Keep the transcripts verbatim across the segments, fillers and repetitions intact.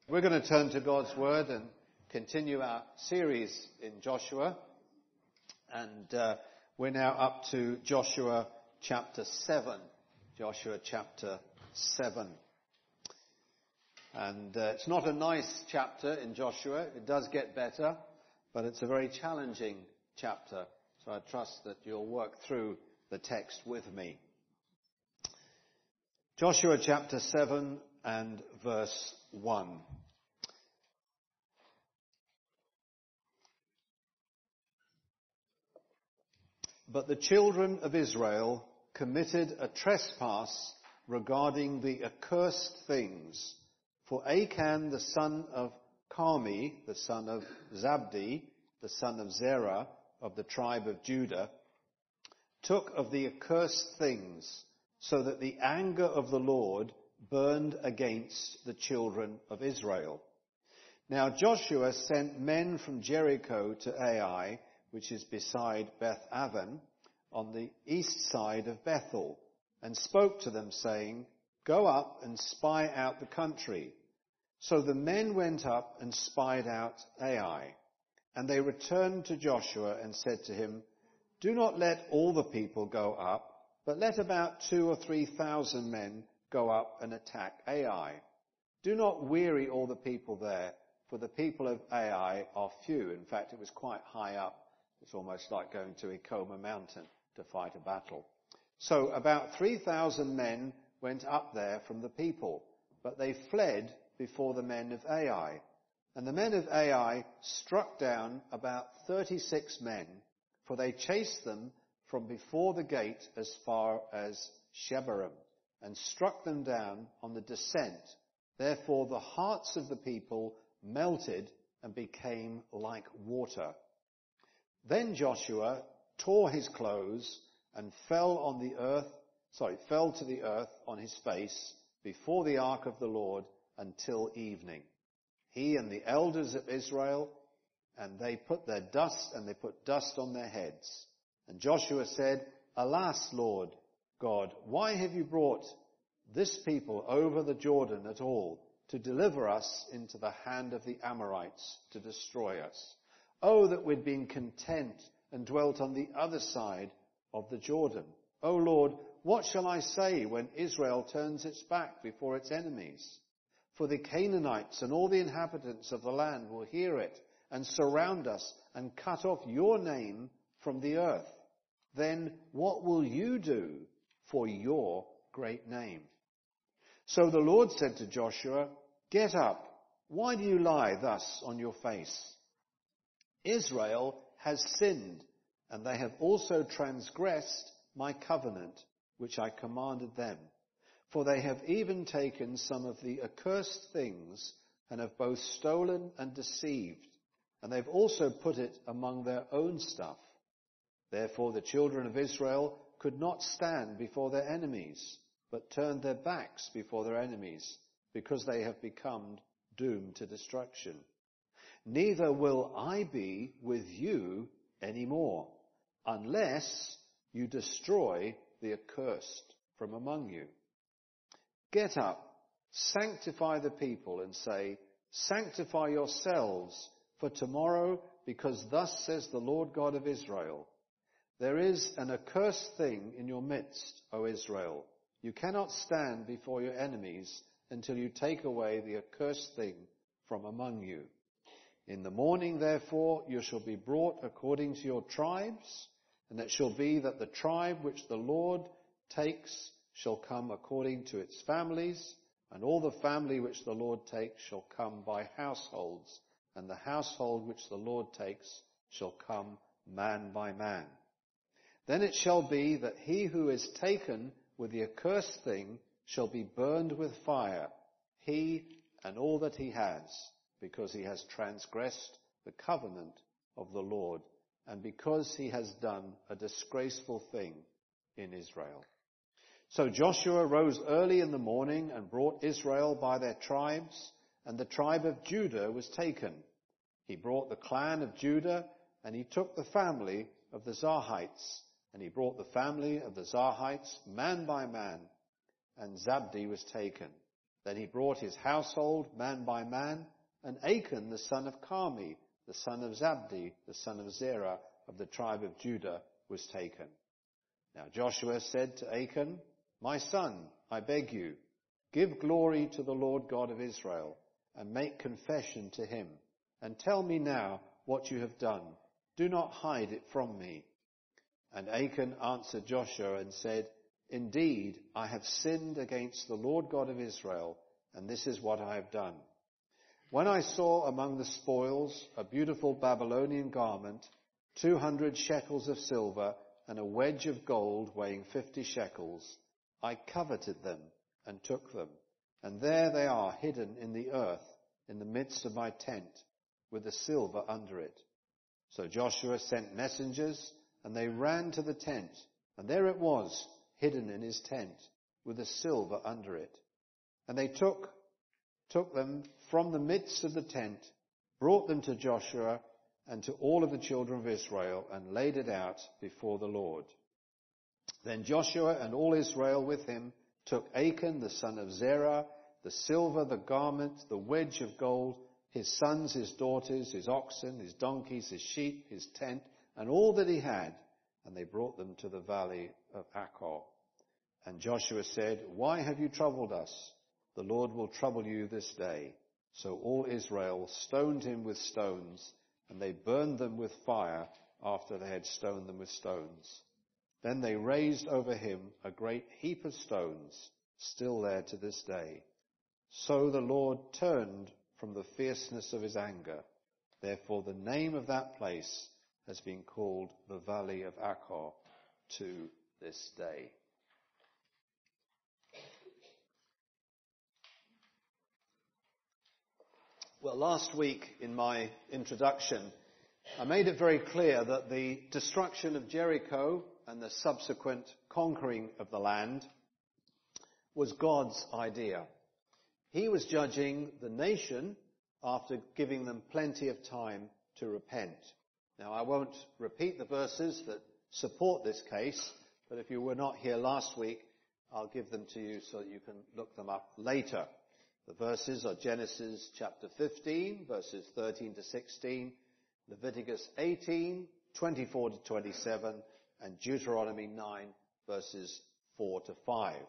We're going to turn to God's Word and continue our series in Joshua. And uh, we're now up to Joshua chapter seven. Joshua chapter seven. And uh, it's not a nice chapter in Joshua. It does get better, but it's a very challenging chapter. So I trust that you'll work through the text with me. Joshua chapter seven and verse one. But the children of Israel committed a trespass regarding the accursed things. For Achan, the son of Carmi, the son of Zabdi, the son of Zerah, of the tribe of Judah, took of the accursed things, so that the anger of the Lord burned against the children of Israel. Now Joshua sent men from Jericho to Ai, which is beside Beth Aven, on the east side of Bethel, and spoke to them, saying, Go up and spy out the country. So the men went up and spied out Ai. And they returned to Joshua and said to him, Do not let all the people go up, but let about two or three thousand men go up and attack Ai. Do not weary all the people there, for the people of Ai are few. In fact, it was quite high up. It's almost like going to Ikoma Mountain to fight a battle. So about three thousand men went up there from the people, but they fled before the men of Ai. And the men of Ai struck down about thirty-six men, for they chased them from before the gate as far as Shebarim, and struck them down on the descent. Therefore the hearts of the people melted and became like water. Then Joshua tore his clothes and fell on the earth, sorry, fell to the earth on his face before the ark of the Lord until evening. He and the elders of Israel, and they put their dust, and they put dust on their heads. And Joshua said, Alas, Lord God, why have you brought this people over the Jordan at all to deliver us into the hand of the Amorites to destroy us? Oh, that we'd been content and dwelt on the other side of the Jordan. O Lord, what shall I say when Israel turns its back before its enemies? For the Canaanites and all the inhabitants of the land will hear it and surround us and cut off your name from the earth. Then what will you do for your great name? So the Lord said to Joshua, Get up. Why do you lie thus on your face? Israel has sinned, and they have also transgressed my covenant, which I commanded them. For they have even taken some of the accursed things, and have both stolen and deceived, and they've also put it among their own stuff. Therefore the children of Israel could not stand before their enemies, but turned their backs before their enemies, because they have become doomed to destruction. Neither will I be with you anymore, unless you destroy the accursed from among you. Get up, sanctify the people, and say, Sanctify yourselves for tomorrow, because thus says the Lord God of Israel, There is an accursed thing in your midst, O Israel. You cannot stand before your enemies until you take away the accursed thing from among you. In the morning, therefore, you shall be brought according to your tribes, and it shall be that the tribe which the Lord takes shall come according to its families, and all the family which the Lord takes shall come by households, and the household which the Lord takes shall come man by man. Then it shall be that he who is taken with the accursed thing shall be burned with fire, he and all that he has, because he has transgressed the covenant of the Lord, and because he has done a disgraceful thing in Israel. So Joshua rose early in the morning and brought Israel by their tribes, and the tribe of Judah was taken. He brought the clan of Judah, and he took the family of the Zarhites, and he brought the family of the Zarhites man by man, and Zabdi was taken. Then he brought his household, man by man, and Achan, the son of Carmi, the son of Zabdi, the son of Zerah, of the tribe of Judah, was taken. Now Joshua said to Achan, "My son, I beg you, give glory to the Lord God of Israel, and make confession to him, and tell me now what you have done. Do not hide it from me." And Achan answered Joshua and said, "Indeed, I have sinned against the Lord God of Israel, and this is what I have done. When I saw among the spoils a beautiful Babylonian garment, two hundred shekels of silver, and a wedge of gold weighing fifty shekels, I coveted them and took them, and there they are hidden in the earth in the midst of my tent, with the silver under it." So Joshua sent messengers, and they ran to the tent, and there it was, hidden in his tent, with the silver under it. And they took, took them from the midst of the tent, brought them to Joshua and to all of the children of Israel, and laid it out before the Lord. Then Joshua and all Israel with him took Achan, the son of Zerah, the silver, the garment, the wedge of gold, his sons, his daughters, his oxen, his donkeys, his sheep, his tent, and all that he had, and they brought them to the valley of Achor. And Joshua said, "Why have you troubled us? The Lord will trouble you this day." So all Israel stoned him with stones, and they burned them with fire after they had stoned them with stones. Then they raised over him a great heap of stones, still there to this day. So the Lord turned from the fierceness of his anger. Therefore the name of that place has been called the Valley of Achor to this day. Well, last week in my introduction, I made it very clear that the destruction of Jericho and the subsequent conquering of the land was God's idea. He was judging the nation after giving them plenty of time to repent. Now, I won't repeat the verses that support this case, but if you were not here last week, I'll give them to you so that you can look them up later. The verses are Genesis chapter fifteen, verses thirteen to sixteen, Leviticus eighteen, twenty-four to twenty-seven, and Deuteronomy nine, verses four to five.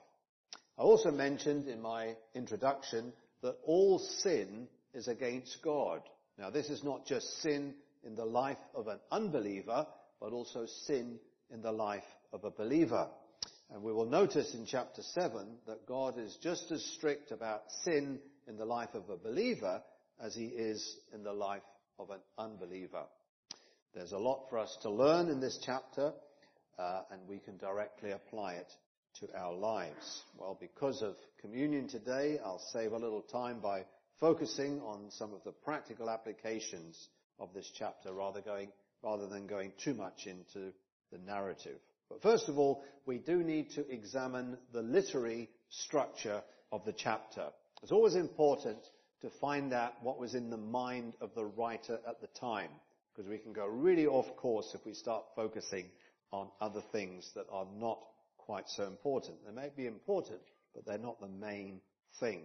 I also mentioned in my introduction that all sin is against God. Now, this is not just sin in the life of an unbeliever, but also sin in the life of a believer. And we will notice in chapter seven that God is just as strict about sin in the life of a believer as he is in the life of an unbeliever. There's a lot for us to learn in this chapter, uh, and we can directly apply it to our lives. Well, because of communion today, I'll save a little time by focusing on some of the practical applications of this chapter rather going, rather than going too much into the narrative. But first of all, we do need to examine the literary structure of the chapter. It's always important to find out what was in the mind of the writer at the time, because we can go really off course if we start focusing on other things that are not quite so important. They may be important, but they're not the main thing.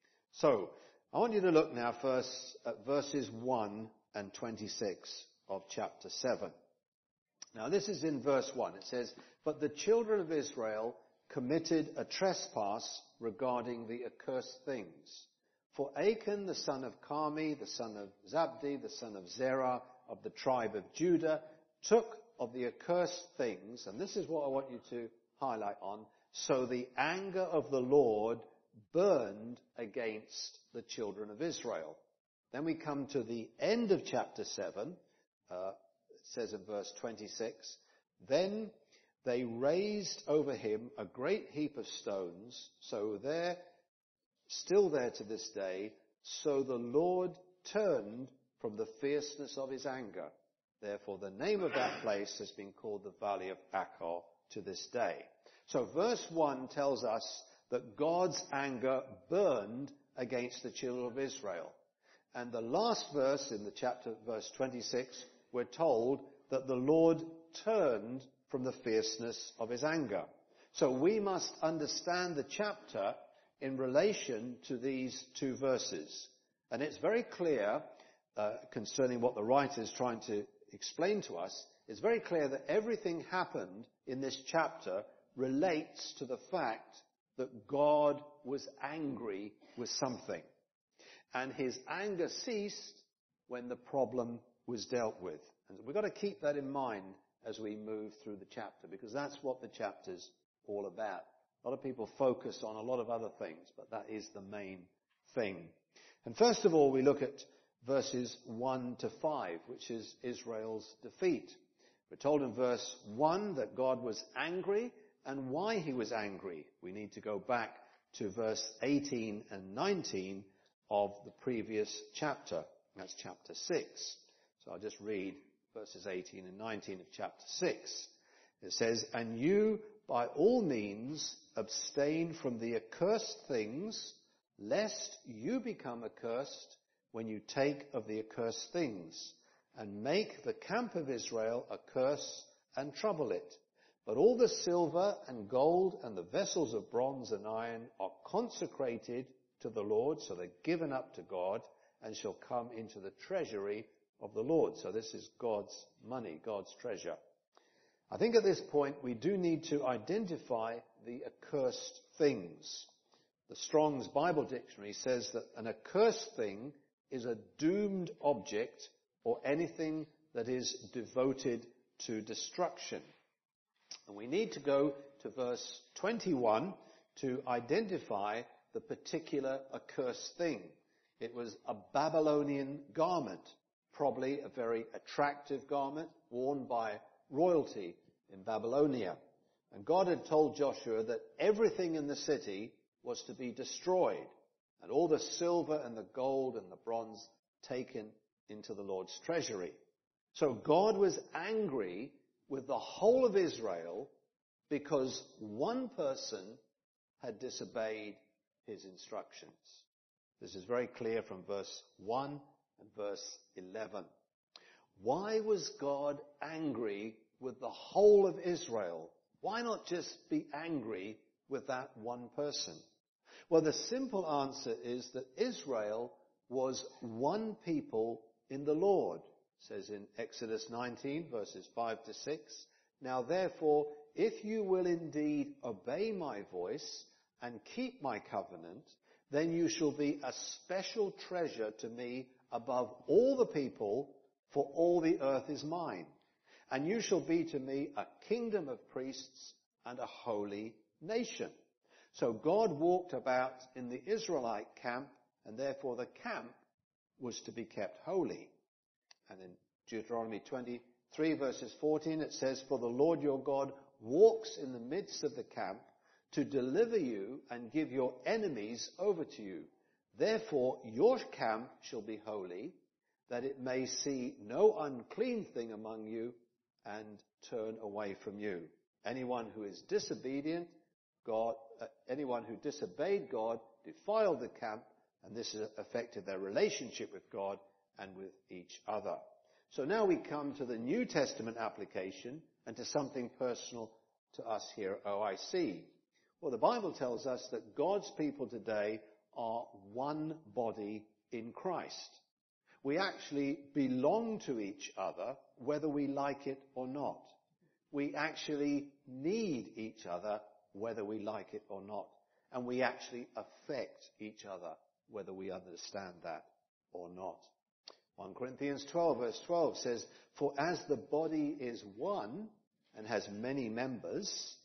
So, I want you to look now first at verses one and twenty-six of chapter seven. Now, this is in verse one. It says, "But the children of Israel committed a trespass regarding the accursed things. For Achan, the son of Carmi, the son of Zabdi, the son of Zerah, of the tribe of Judah, took of the accursed things," and this is what I want you to highlight on, "so the anger of the Lord burned against the children of Israel." Then we come to the end of chapter seven. Uh, it says in verse twenty-six, "Then they raised over him a great heap of stones, so there, still there to this day, so the Lord turned from the fierceness of his anger. Therefore the name of that place has been called the Valley of Achor to this day." So verse one tells us that God's anger burned against the children of Israel. And the last verse in the chapter, verse twenty-six, we're told that the Lord turned from the fierceness of his anger. So we must understand the chapter in relation to these two verses. And it's very clear uh, concerning what the writer is trying to explain to us. It's very clear that everything happened in this chapter relates to the fact that God was angry with something. And his anger ceased when the problem was dealt with. And we've got to keep that in mind as we move through the chapter, because that's what the chapter's all about. A lot of people focus on a lot of other things, but that is the main thing. And first of all, we look at verses one to five, which is Israel's defeat. We're told in verse one that God was angry, and why he was angry. We need to go back to verse eighteen and nineteen of the previous chapter. That's chapter six. So I'll just read verses eighteen and nineteen of chapter six. It says, "And you by all means abstain from the accursed things, lest you become accursed when you take of the accursed things, and make the camp of Israel a curse and trouble it. But all the silver and gold and the vessels of bronze and iron are consecrated to the Lord," so they're given up to God, "and shall come into the treasury of the Lord." So this is God's money, God's treasure. I think at this point we do need to identify the accursed things. The Strong's Bible Dictionary says that an accursed thing is a doomed object or anything that is devoted to destruction. And we need to go to verse twenty-one to identify the particular accursed thing. It was a Babylonian garment, probably a very attractive garment worn by royalty in Babylonia. And God had told Joshua that everything in the city was to be destroyed, and all the silver and the gold and the bronze taken into the Lord's treasury. So God was angry with the whole of Israel because one person had disobeyed his instructions. This is very clear from verse one and verse eleven. Why was God angry with the whole of Israel? Why not just be angry with that one person? Well, the simple answer is that Israel was one people in the Lord. It says in Exodus nineteen, verses five to six, "Now therefore, if you will indeed obey my voice and keep my covenant, then you shall be a special treasure to me above all the people, for all the earth is mine. And you shall be to me a kingdom of priests and a holy nation." So God walked about in the Israelite camp, and therefore the camp was to be kept holy. And in Deuteronomy twenty-three, verses fourteen, it says, "For the Lord your God walks in the midst of the camp to deliver you and give your enemies over to you. Therefore your camp shall be holy, that it may see no unclean thing among you and turn away from you." Anyone who is disobedient, God, uh, anyone who disobeyed God defiled the camp, and this affected their relationship with God and with each other. So now we come to the New Testament application and to something personal to us here at O I C. Well, the Bible tells us that God's people today are one body in Christ. We actually belong to each other, whether we like it or not. We actually need each other, whether we like it or not. And we actually affect each other, whether we understand that or not. First Corinthians twelve, verse twelve says, "For as the body is one and has many members,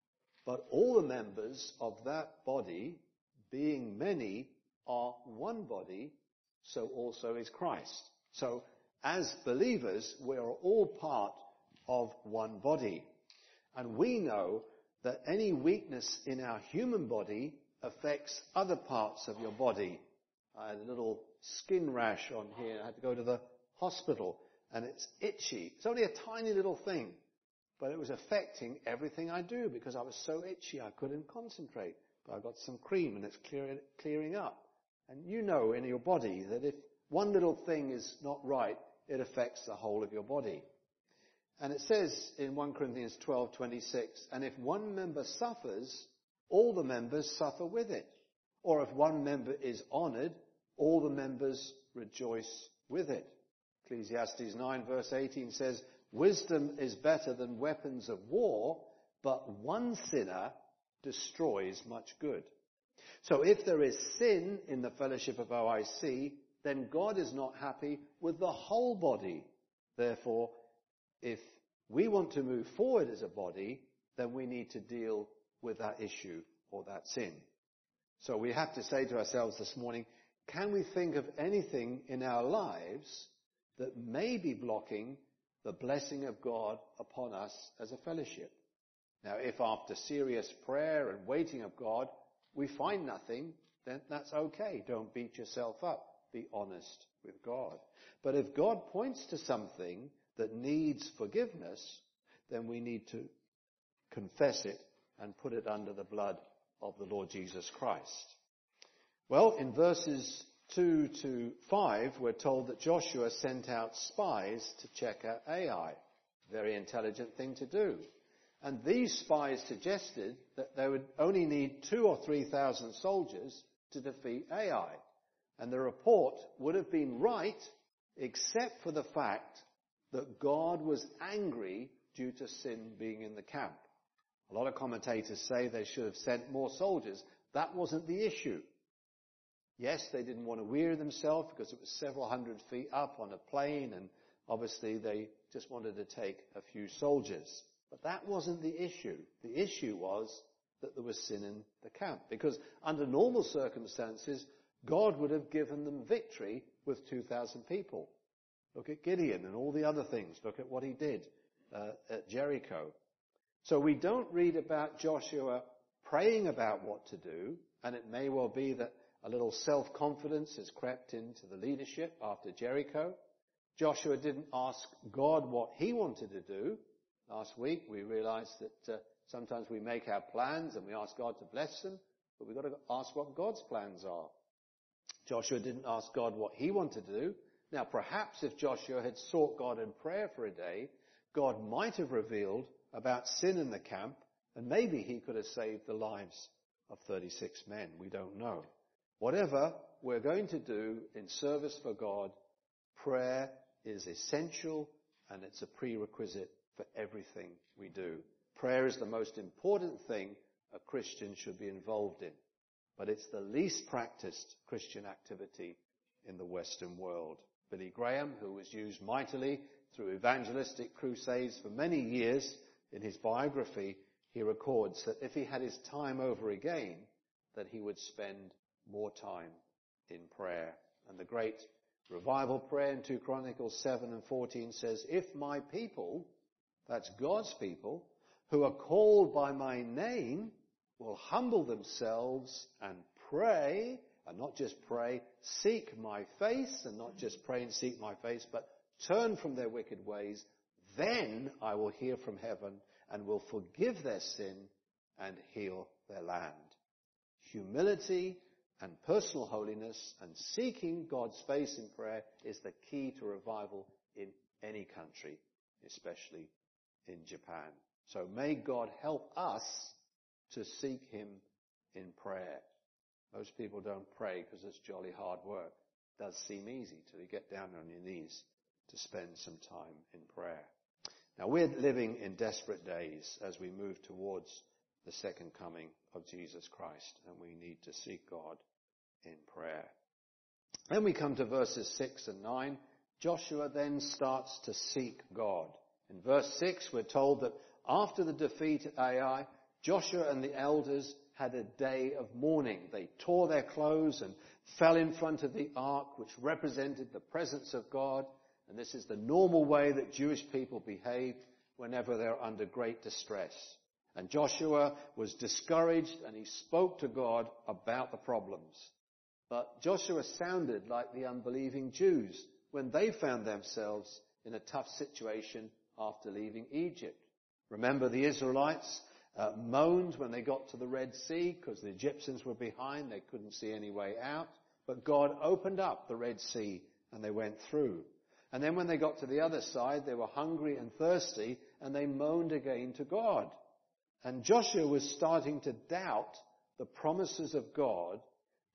but all the members of that body, being many, are one body, so also is Christ." So, as believers, we are all part of one body. And we know that any weakness in our human body affects other parts of your body. I had a little skin rash on here. I had to go to the hospital, and it's itchy. It's only a tiny little thing, but it was affecting everything I do because I was so itchy I couldn't concentrate. But I got some cream, and it's clear, clearing up. And you know in your body that if one little thing is not right, it affects the whole of your body. And it says in First Corinthians twelve twenty-six, "And if one member suffers, all the members suffer with it. Or if one member is honored, all the members rejoice with it. Ecclesiastes nine verse eighteen says, wisdom is better than weapons of war, but one sinner destroys much good. So if there is sin in the fellowship of O I C, then God is not happy with the whole body. Therefore, if we want to move forward as a body, then we need to deal with that issue or that sin. So we have to say to ourselves this morning, can we think of anything in our lives that may be blocking the blessing of God upon us as a fellowship? Now, if after serious prayer and waiting of God, we find nothing, then that's okay. Don't beat yourself up. Be honest with God. But if God points to something that needs forgiveness, then we need to confess it and put it under the blood of the Lord Jesus Christ. Well, in verses two to five, we're told that Joshua sent out spies to check out Ai. Very intelligent thing to do. And these spies suggested that they would only need two or three thousand soldiers to defeat Ai. And the report would have been right, except for the fact that God was angry due to sin being in the camp. A lot of commentators say they should have sent more soldiers. That wasn't the issue. Yes, they didn't want to weary themselves because it was several hundred feet up on a plain, and obviously they just wanted to take a few soldiers. But that wasn't the issue. The issue was that there was sin in the camp, because under normal circumstances, God would have given them victory with two thousand people. Look at Gideon and all the other things. Look at what he did uh, at Jericho. So we don't read about Joshua praying about what to do, and it may well be that a little self-confidence has crept into the leadership after Jericho. Joshua didn't ask God what he wanted to do. Last week we realized that uh, sometimes we make our plans and we ask God to bless them, but we've got to ask what God's plans are. Joshua didn't ask God what he wanted to do. Now perhaps if Joshua had sought God in prayer for a day, God might have revealed about sin in the camp, and maybe he could have saved the lives of thirty-six men. We don't know. Whatever we're going to do in service for God, prayer is essential, and it's a prerequisite for everything we do. Prayer is the most important thing a Christian should be involved in, but it's the least practiced Christian activity in the Western world. Billy Graham, who was used mightily through evangelistic crusades for many years, in his biography, he records that if he had his time over again, that he would spend more time in prayer. And the great revival prayer in two Chronicles seven and fourteen says, if my people, that's God's people, who are called by my name, will humble themselves and pray, and not just pray, seek my face, and not just pray and seek my face, but turn from their wicked ways, then I will hear from heaven and will forgive their sin and heal their land. Humility and personal holiness and seeking God's face in prayer is the key to revival in any country, especially in Japan. So may God help us to seek him in prayer. Most people don't pray because it's jolly hard work. It does seem easy till you get down on your knees to spend some time in prayer. Now we're living in desperate days as we move towards the second coming of Jesus Christ, and we need to seek God in prayer. Then we come to verses six and nine. Joshua then starts to seek God. In verse six we're told that after the defeat at Ai, Joshua and the elders had a day of mourning. They tore their clothes and fell in front of the ark, which represented the presence of God. And this is the normal way that Jewish people behave whenever they're under great distress. And Joshua was discouraged, and he spoke to God about the problems. But Joshua sounded like the unbelieving Jews when they found themselves in a tough situation after leaving Egypt. Remember, the Israelites uh, moaned when they got to the Red Sea because the Egyptians were behind. They couldn't see any way out. But God opened up the Red Sea and they went through. And then when they got to the other side, they were hungry and thirsty, and they moaned again to God. And Joshua was starting to doubt the promises of God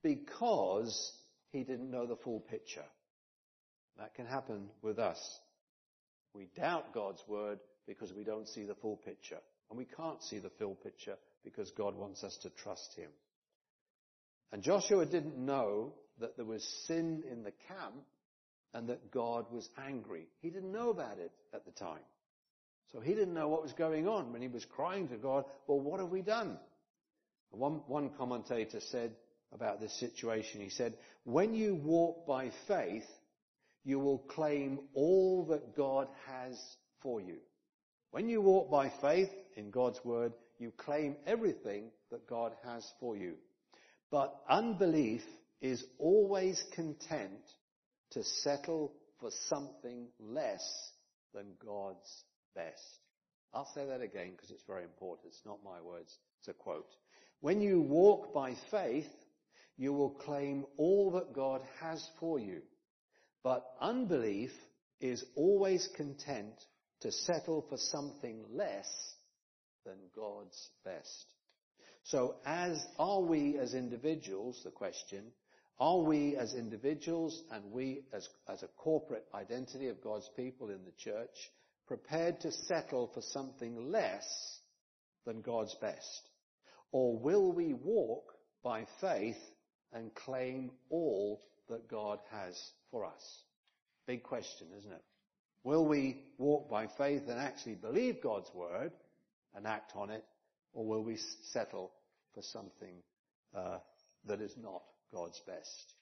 because he didn't know the full picture. That can happen with us. We doubt God's word because we don't see the full picture. And we can't see the full picture because God wants us to trust him. And Joshua didn't know that there was sin in the camp and that God was angry. He didn't know about it at the time. So he didn't know what was going on when he was crying to God, well, what have we done? One, one commentator said about this situation, he said, when you walk by faith, you will claim all that God has for you. When you walk by faith in God's word, you claim everything that God has for you. But unbelief is always content to settle for something less than God's best. I'll say that again because it's very important. It's not my words. It's a quote. When you walk by faith, you will claim all that God has for you. But unbelief is always content to settle for something less than God's best. So as are we as individuals, the question, are we as individuals and we as, as a corporate identity of God's people in the church prepared to settle for something less than God's best? Or will we walk by faith and claim all that God has for us? Big question, isn't it? Will we walk by faith and actually believe God's word and act on it? Or will we settle for something uh, that is not God's best?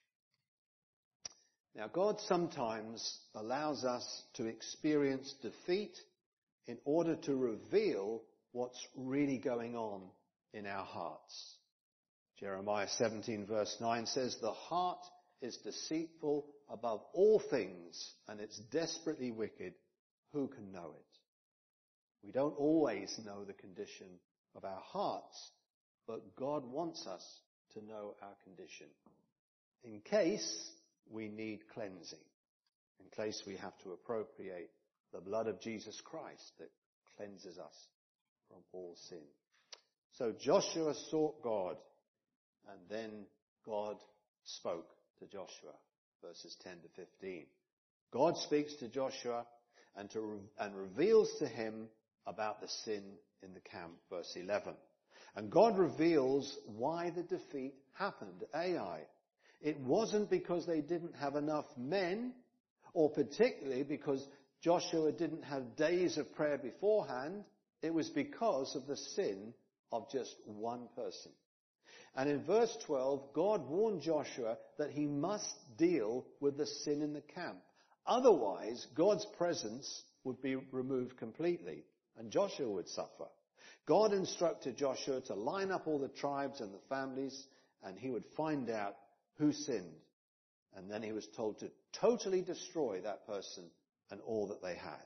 Now, God sometimes allows us to experience defeat in order to reveal what's really going on in our hearts. Jeremiah seventeen verse nine says, the heart is deceitful above all things, and it's desperately wicked. Who can know it? We don't always know the condition of our hearts, but God wants us to know our condition in case we need cleansing, in case we have to appropriate the blood of Jesus Christ that cleanses us from all sin. So Joshua sought God, and then God spoke to Joshua, verses ten to fifteen. God speaks to Joshua and, to, and reveals to him about the sin in the camp, verse eleven. And God reveals why the defeat happened at Ai. It wasn't because they didn't have enough men, or particularly because Joshua didn't have days of prayer beforehand. It was because of the sin of just one person. And in verse twelve, God warned Joshua that he must deal with the sin in the camp. Otherwise, God's presence would be removed completely, and Joshua would suffer. God instructed Joshua to line up all the tribes and the families, and he would find out who sinned. And then he was told to totally destroy that person and all that they had.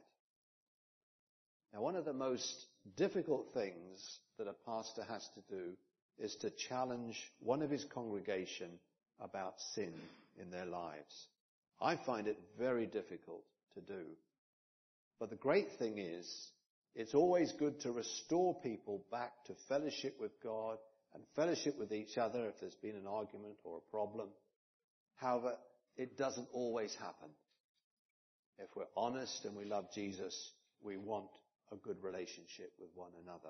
Now, one of the most difficult things that a pastor has to do is to challenge one of his congregation about sin in their lives. I find it very difficult to do. But the great thing is, it's always good to restore people back to fellowship with God and fellowship with each other if there's been an argument or a problem. However, it doesn't always happen. If we're honest and we love Jesus, we want a good relationship with one another.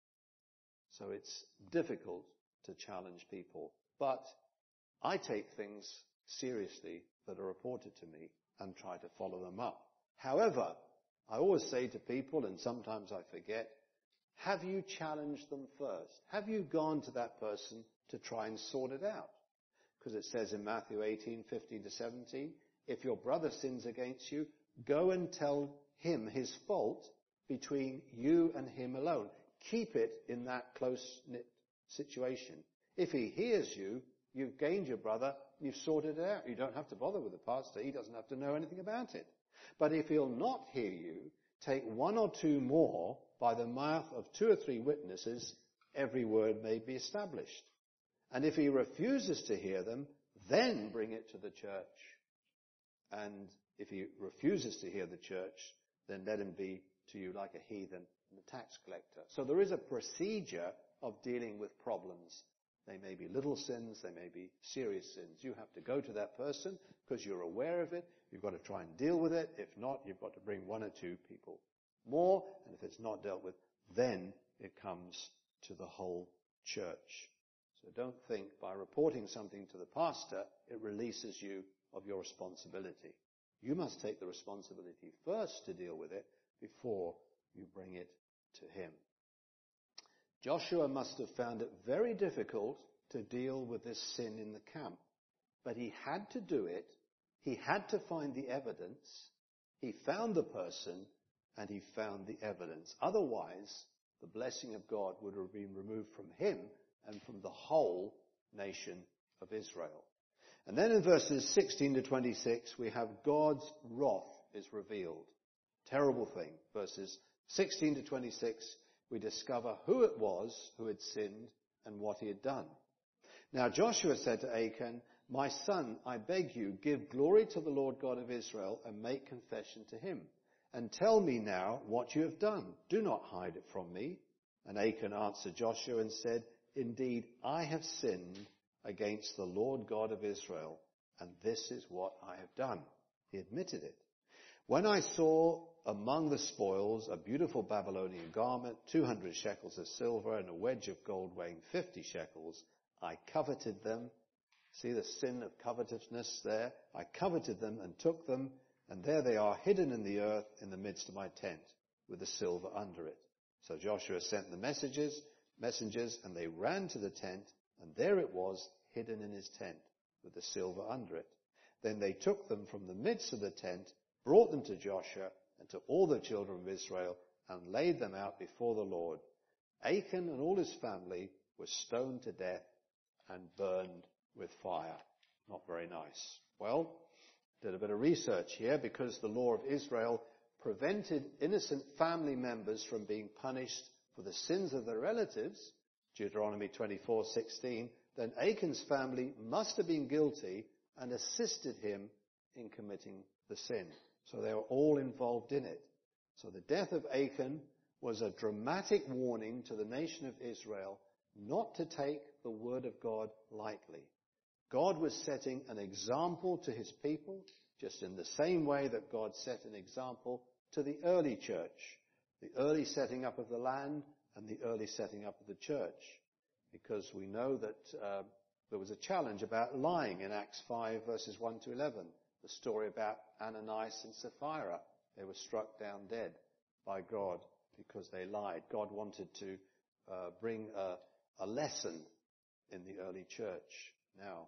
So it's difficult to challenge people. But I take things seriously that are reported to me and try to follow them up. However, I always say to people, and sometimes I forget, have you challenged them first? Have you gone to that person to try and sort it out? Because it says in Matthew eighteen, fifteen to seventeen, if your brother sins against you, go and tell him his fault between you and him alone. Keep it in that close-knit situation. If he hears you, you've gained your brother, you've sorted it out. You don't have to bother with the pastor. He doesn't have to know anything about it. But if he'll not hear you, take one or two more by the mouth of two or three witnesses, every word may be established. And if he refuses to hear them, then bring it to the church. And if he refuses to hear the church, then let him be to you like a heathen and a tax collector. So there is a procedure of dealing with problems They may be little sins, they may be serious sins. You have to go to that person because you're aware of it. You've got to try and deal with it. If not, you've got to bring one or two people more. And if it's not dealt with, then it comes to the whole church. So don't think by reporting something to the pastor, it releases you of your responsibility. You must take the responsibility first to deal with it before you bring it to him. Joshua must have found it very difficult to deal with this sin in the camp. But he had to do it. He had to find the evidence. He found the person and he found the evidence. Otherwise, the blessing of God would have been removed from him and from the whole nation of Israel. And then in verses sixteen to twenty-six, we have God's wrath is revealed. Terrible thing. Verses sixteen to twenty-six, we discover who it was who had sinned and what he had done. Now Joshua said to Achan, "My son, I beg you, give glory to the Lord God of Israel and make confession to him. And tell me now what you have done. Do not hide it from me." And Achan answered Joshua and said, "Indeed, I have sinned against the Lord God of Israel, and this is what I have done." He admitted it. "When I saw among the spoils a beautiful Babylonian garment, two hundred shekels of silver, and a wedge of gold weighing fifty shekels, I coveted them." See the sin of covetousness there? "I coveted them and took them, and there they are hidden in the earth in the midst of my tent, with the silver under it." So Joshua sent the messages, messengers, and they ran to the tent, and there it was, hidden in his tent, with the silver under it. Then they took them from the midst of the tent, brought them to Joshua and to all the children of Israel, and laid them out before the Lord. Achan and all his family were stoned to death and burned with fire. Not very nice. Well, did a bit of research here, because the law of Israel prevented innocent family members from being punished for the sins of their relatives, Deuteronomy twenty-four sixteen, then Achan's family must have been guilty and assisted him in committing the sin. So they were all involved in it. So the death of Achan was a dramatic warning to the nation of Israel not to take the word of God lightly. God was setting an example to his people, just in the same way that God set an example to the early church, the early setting up of the land and the early setting up of the church. Because we know that uh, there was a challenge about lying in Acts five, verses one to eleven. The story about Ananias and Sapphira. They were struck down dead by God because they lied. God wanted to uh, bring a, a lesson in the early church. Now,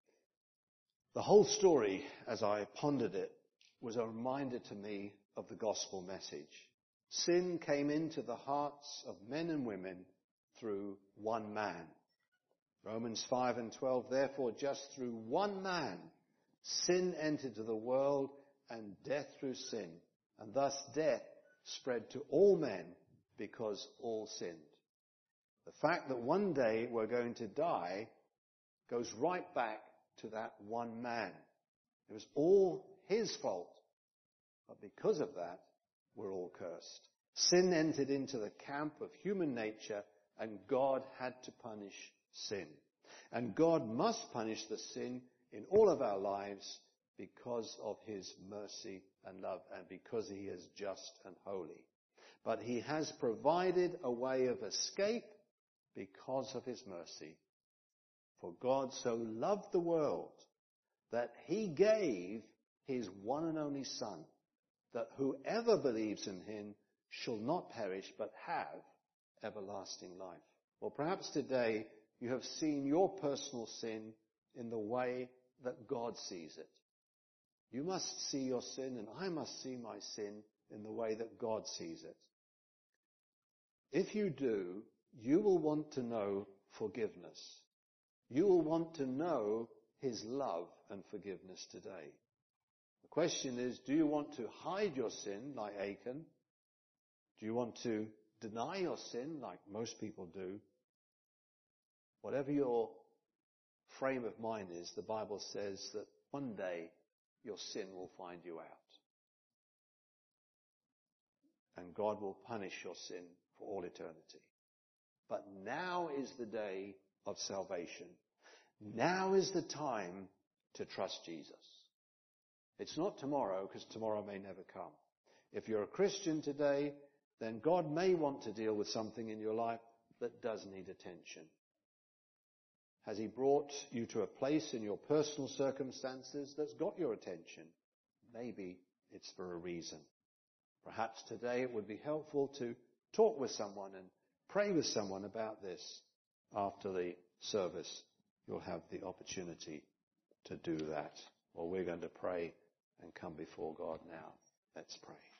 the whole story, as I pondered it, was a reminder to me of the gospel message. Sin came into the hearts of men and women through one man. Romans five and twelve, "Therefore just through one man sin entered into the world, and death through sin. And thus death spread to all men because all sinned." The fact that one day we're going to die goes right back to that one man. It was all his fault. But because of that, we're all cursed. Sin entered into the camp of human nature, and God had to punish sin. And God must punish the sin in all of our lives because of his mercy and love, and because he is just and holy. But he has provided a way of escape because of his mercy. For God so loved the world that he gave his one and only Son, that whoever believes in him shall not perish but have everlasting life. Well, perhaps today you have seen your personal sin in the way that God sees it. You must see your sin, and I must see my sin in the way that God sees it. If you do, you will want to know forgiveness. You will want to know his love and forgiveness today. The question is, do you want to hide your sin like Achan? Do you want to deny your sin like most people do? Whatever your frame of mind is, the Bible says that one day your sin will find you out. And God will punish your sin for all eternity. But now is the day of salvation. Now is the time to trust Jesus. It's not tomorrow, because tomorrow may never come. If you're a Christian today, then God may want to deal with something in your life that does need attention. Has he brought you to a place in your personal circumstances that's got your attention? Maybe it's for a reason. Perhaps today it would be helpful to talk with someone and pray with someone about this. After the service, you'll have the opportunity to do that. Well, we're going to pray and come before God now. Let's pray.